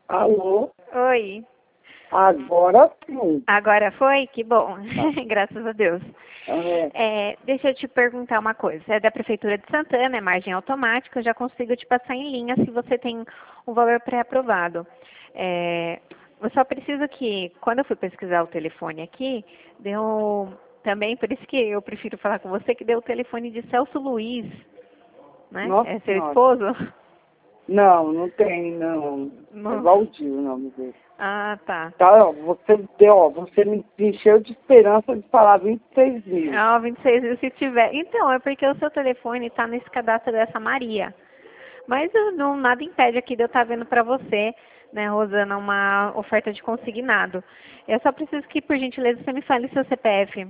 Alô? Oi. Agora sim. Agora foi? Que bom. Graças a Deus. É. Deixa eu te perguntar uma coisa. É da Prefeitura de Santana, é margem automática, eu já consigo te passar em linha se você tem um valor pré-aprovado. Eu só preciso que, quando eu fui pesquisar o telefone aqui, deu também, por isso que eu prefiro falar com você, que deu o telefone de Celso Luiz, né? Nossa É seu senhora. esposo? Não, não tem, não. É Não. Valdir o nome dele. Ah, tá. Tá, você me encheu de esperança de falar 26 mil. Ah, 26 mil se tiver. Então, é porque o seu telefone está nesse cadastro dessa Maria. Mas não, nada impede aqui de eu estar vendo para você, né, Rosana, uma oferta de consignado. Eu só preciso que, por gentileza, você me fale seu CPF.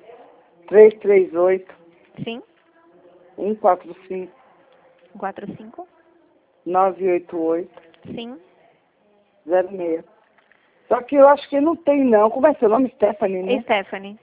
338 Sim? 145 45? 988 Sim. 06. Só que eu acho que não tem, não. Como é seu nome? Stephanie, né? Stephanie.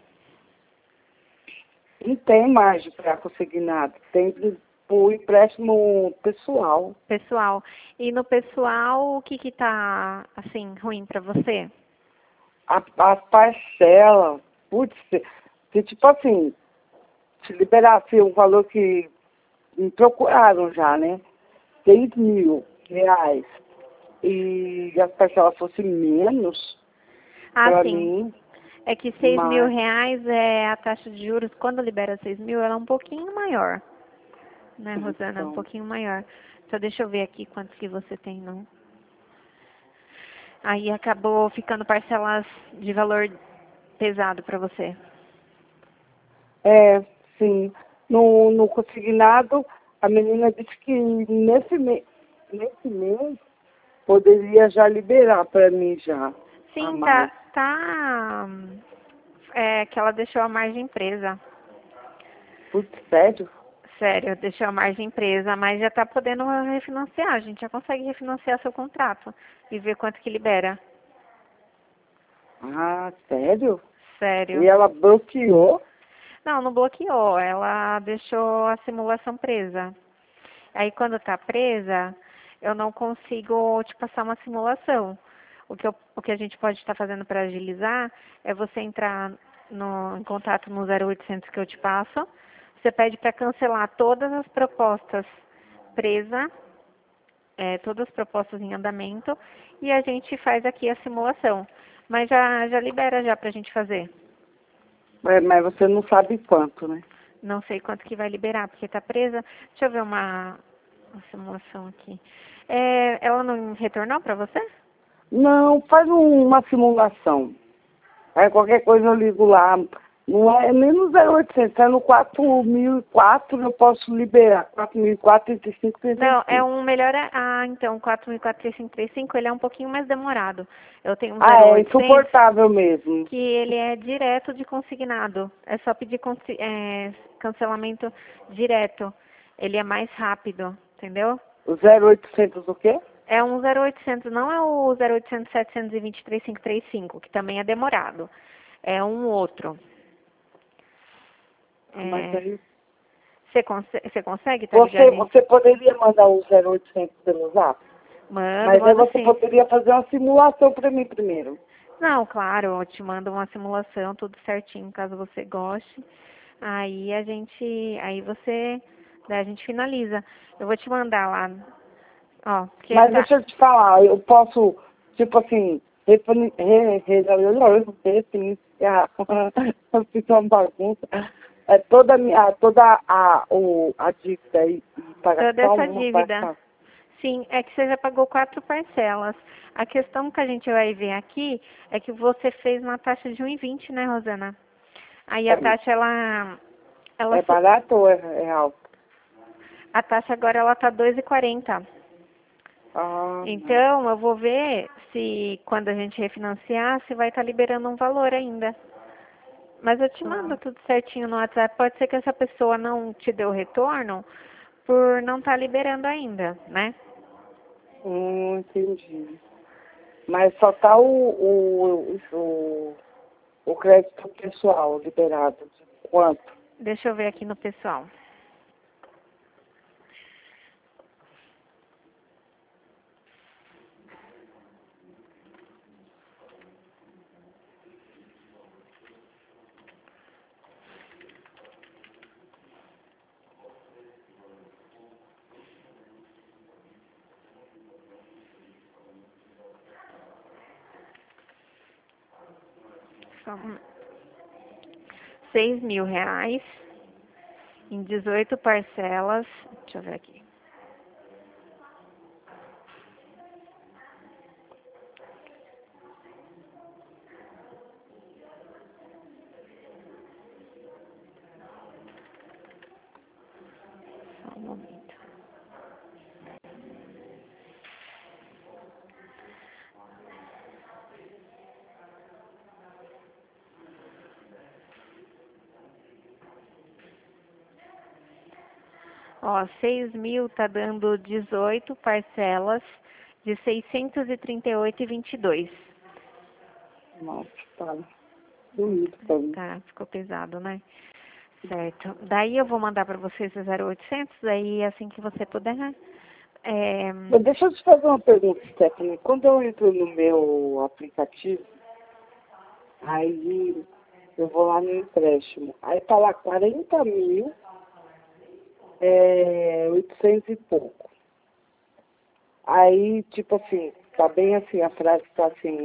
Não tem mais para consignado. Tem o empréstimo pessoal. Pessoal. E no pessoal, o que que tá, assim, ruim para você? A parcela, putz, se tipo assim, se liberasse o valor que me procuraram já, né? R$ 6.000 e as parcelas fossem menos, Ah, para sim. mim, É que 6 mil mas reais é a taxa de juros, quando libera 6 mil, ela é um pouquinho maior. Né, Rosana? Um então, pouquinho maior. Só deixa eu ver aqui quanto que você tem, não. Aí acabou ficando parcelas de valor pesado para você. sim, no consignado, a menina disse que nesse mês poderia já liberar para mim já, a Sim, mais. é que ela deixou a margem presa. Putz, sério? Sério, deixou a margem presa, mas já tá podendo refinanciar. A gente já consegue refinanciar seu contrato e ver quanto que libera. Ah, sério? E Sério. ela bloqueou? Não, não bloqueou. Ela deixou a simulação presa. Aí quando tá presa, eu não consigo te passar uma simulação. O que a gente pode estar fazendo para agilizar é você entrar em contato no 0800 que eu te passo. Você pede para cancelar todas as propostas presa, todas as propostas em andamento, e a gente faz aqui a simulação. Mas já libera já para a gente fazer. Mas você não sabe quanto, né? Não sei quanto que vai liberar, porque está presa. Deixa eu ver uma simulação aqui. Ela não retornou para você? Não, faz uma simulação. Aí qualquer coisa eu ligo lá. Não é nem no 0800, é no 4004 eu posso liberar. 4004, 35, Não, é 35. um melhor. Então, 4004-3535, ele é um pouquinho mais demorado. Eu tenho um Ah, é 0800 insuportável mesmo. que ele é direto de consignado. É só pedir cancelamento direto. Ele é mais rápido, entendeu? O 0800 o quê? É um 0800, não é o 0800 723 535, que também é demorado. É um outro. Mas É, aí... você consegue, tá ligado? Você poderia mandar o 0800 pelo zap? Mando, Mas aí mando você sim. poderia fazer uma simulação para mim primeiro. Não, claro, eu te mando uma simulação, tudo certinho, caso você goste. Daí a gente finaliza. Eu vou te mandar lá, ó, porque Mas tá. deixa eu te falar, eu posso, tipo assim, referenciar, eu fiz uma bagunça, toda a dívida e pagar Toda só essa uma dívida. parcela. Sim, é que você já pagou 4 parcelas. A questão que a gente vai ver aqui é que você fez uma taxa de 1,20, né, Rosana? Aí É, a taxa, ela, é barato ou é alto? a taxa agora ela tá 2,40. Ah, não. Então, eu vou ver se quando a gente refinanciar, se vai estar liberando um valor ainda. Mas eu te mando Ah, tudo certinho no WhatsApp. Pode ser que essa pessoa não te deu retorno por não estar liberando ainda, né? entendi. Mas só tá o crédito pessoal liberado. De quanto? Deixa eu ver aqui no pessoal. São R$ 6.000 em 18 parcelas. Deixa eu ver aqui. Só um momento. Ó, 6.000 tá dando 18 parcelas de 638,22. Nossa, tá bonito pra mim. Tá, ficou pesado, né? Certo. Daí eu vou mandar para você esse 0800, aí assim que você puder, né? Mas deixa eu te fazer uma pergunta, Stephanie. Quando eu entro no meu aplicativo, aí eu vou lá no empréstimo. Aí tá lá 40.000, 800 e pouco. Aí, tipo assim, tá bem assim, a frase tá assim,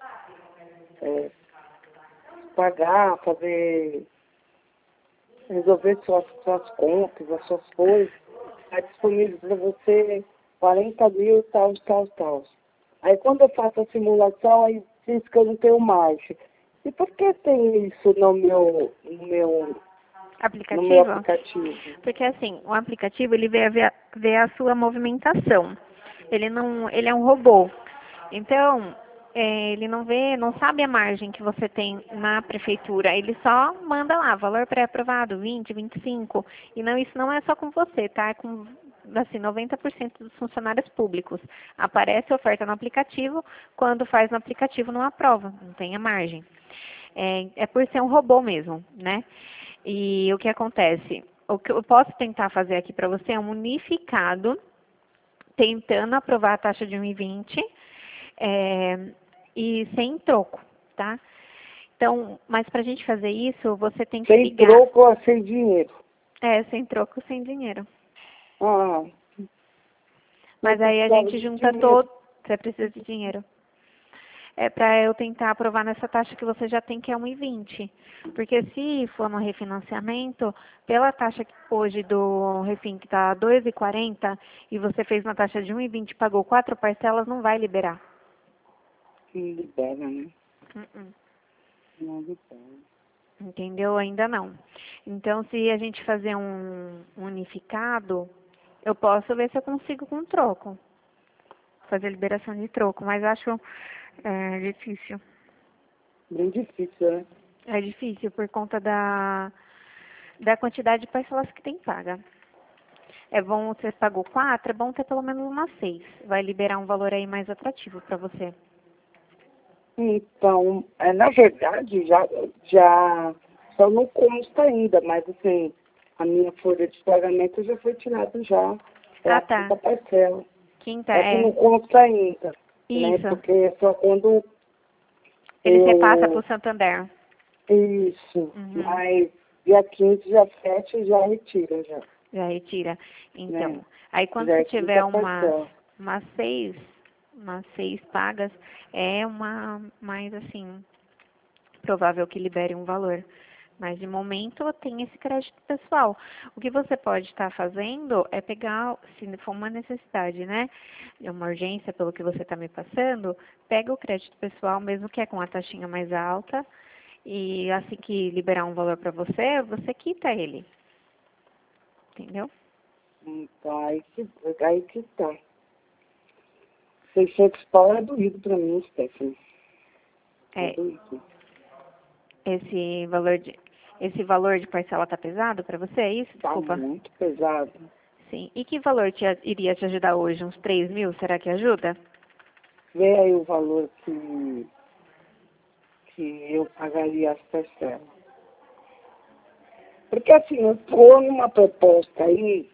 pagar, fazer, resolver suas contas, as suas coisas, está disponível para você 40.000, tal, tal, tal. Aí quando eu faço a simulação, aí diz que eu não tenho margem. E por que tem isso no meu aplicativo? aplicativo? Porque assim, o aplicativo ele vê a sua movimentação. Ele é um robô. Então, ele não sabe a margem que você tem na prefeitura. Ele só manda lá, valor pré-aprovado, 20, 25. E não, isso não é só com você, tá? É com assim, 90% dos funcionários públicos. Aparece a oferta no aplicativo, quando faz no aplicativo não aprova, não tem a margem. É por ser um robô mesmo, né? E o que acontece? O que eu posso tentar fazer aqui para você é um unificado, tentando aprovar a taxa de 1,20 e sem troco, tá? Então, mas para a gente fazer isso, você tem que Sem ligar. troco ou sem dinheiro? Sem troco, sem dinheiro. Ah, Mas aí a gente junta todo. Você precisa de dinheiro. É para eu tentar aprovar nessa taxa que você já tem, que é 1,20. Porque se for no refinanciamento, pela taxa hoje do refim que está 2,40 e você fez uma taxa de 1,20 e pagou 4 parcelas, não vai liberar. não libera, né? Uh-uh. Não libera. Entendeu? Ainda não. Então, se a gente fazer um unificado, eu posso ver se eu consigo com troco. Fazer liberação de troco, mas acho difícil. Bem difícil, né? É difícil por conta da quantidade de parcelas que tem paga. É bom, você pagou 4, é bom ter pelo menos umas 6. Vai liberar um valor aí mais atrativo para você. Então, na verdade, já só não consta ainda, mas assim, a minha folha de pagamento já foi tirada já. É a Tá. quinta parcela. Quinta, É que não consta ainda, né? Isso. Porque é só quando Ele eu... repassa para o Santander. Isso. Uhum. Mas dia 15, dia 7 já retira, já. Já retira. Então, Né? aí quando Já você é tiver quinta parcela. umas seis pagas, é uma mais assim, provável que libere um valor. Mas de momento tem esse crédito pessoal. O que você pode estar fazendo é pegar, se for uma necessidade, né? É uma urgência pelo que você está me passando, pega o crédito pessoal, mesmo que é com a taxinha mais alta, e assim que liberar um valor para você, você quita ele. Entendeu? Então, aí que tá. 600 pau é doído pra mim, Stephanie. É É, doído. esse valor de parcela tá pesado para você, é isso? Tá Desculpa. muito pesado. Sim. E que valor iria te ajudar hoje? Uns 3.000? Será que ajuda? Vê aí o valor que eu pagaria as parcelas. Porque assim, eu estou numa proposta aí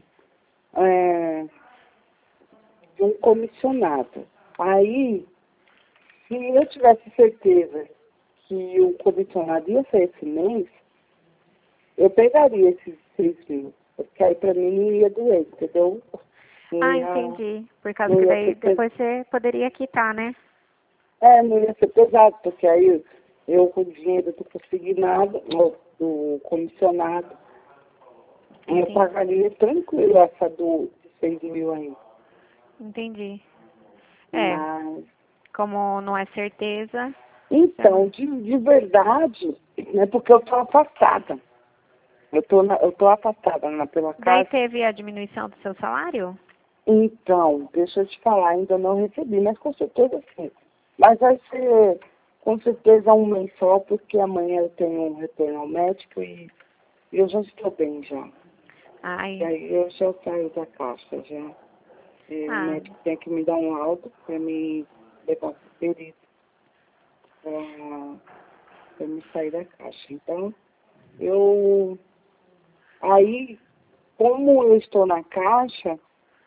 de um comissionado. Aí, se eu tivesse certeza que o comissionado ia ser esse mês, eu pegaria esses 6.000. Porque aí pra mim não ia doer, entendeu? Não Entendi. Por causa não que ia daí ser depois você poderia quitar, né? não ia ser pesado, porque aí eu com o dinheiro do consignado, ou do comissionado, eu Sim. pagaria tranquilo essa de 6 mil aí. Entendi. Mas, Como não é certeza. então, de verdade, é porque eu tô afastada. Eu tô afastada pela Daí casa. teve a diminuição do seu salário? Então, deixa eu te falar, ainda não recebi, mas com certeza sim. Mas vai ser, com certeza, um mês só, porque amanhã eu tenho um retorno ao médico e eu já estou bem já. Ai. E aí eu já saio da caixa já. E o médico tem que me dar um laudo para me levar para o perito, para me sair da caixa. Então, aí, como eu estou na caixa,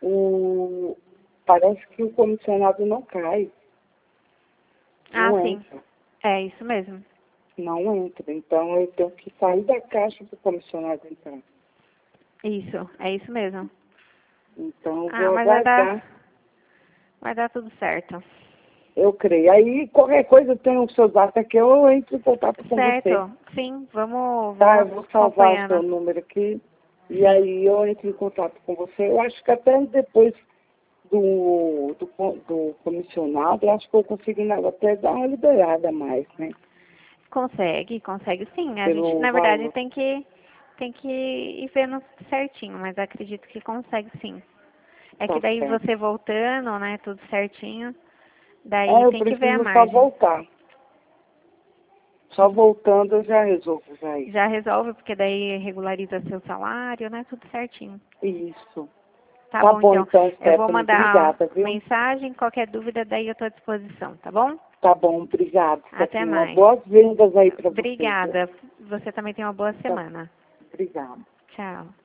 parece que o comissionado não cai. Não Sim. entra. É isso mesmo. Não entra. Então eu tenho que sair da caixa para o comissionado entrar. Isso, é isso mesmo. Então eu vou Mas aguardar. vai dar tudo certo. Eu creio. Aí qualquer coisa eu tenho o seu data que eu entro em contato com você. Certo. Sim, vamos Tá, eu vou salvar o seu acompanhando. número aqui. E aí eu entro em contato com você. Eu acho que até depois do comissionado, eu acho que eu consigo até dar uma liberada a mais, né? Consegue sim. A gente, Pelo na verdade, valor. tem que ir vendo certinho, mas acredito que consegue sim. É que Tá daí certo. você voltando, né, tudo certinho, daí Eu tem que ver a preciso só margem. voltar. Só voltando eu já resolvo já isso. Já resolve, porque daí regulariza seu salário, né, tudo certinho. Isso. Tá Tá bom, bom então. então, Eu vou Stephanie. mandar Obrigada, viu? mensagem, qualquer dúvida, daí eu estou à disposição, tá bom? Tá bom, obrigada, Até Stephanie. mais. Boas vendas aí pra você, viu? Obrigada. Você também tem uma boa Tá. semana. Obrigada. Tchau.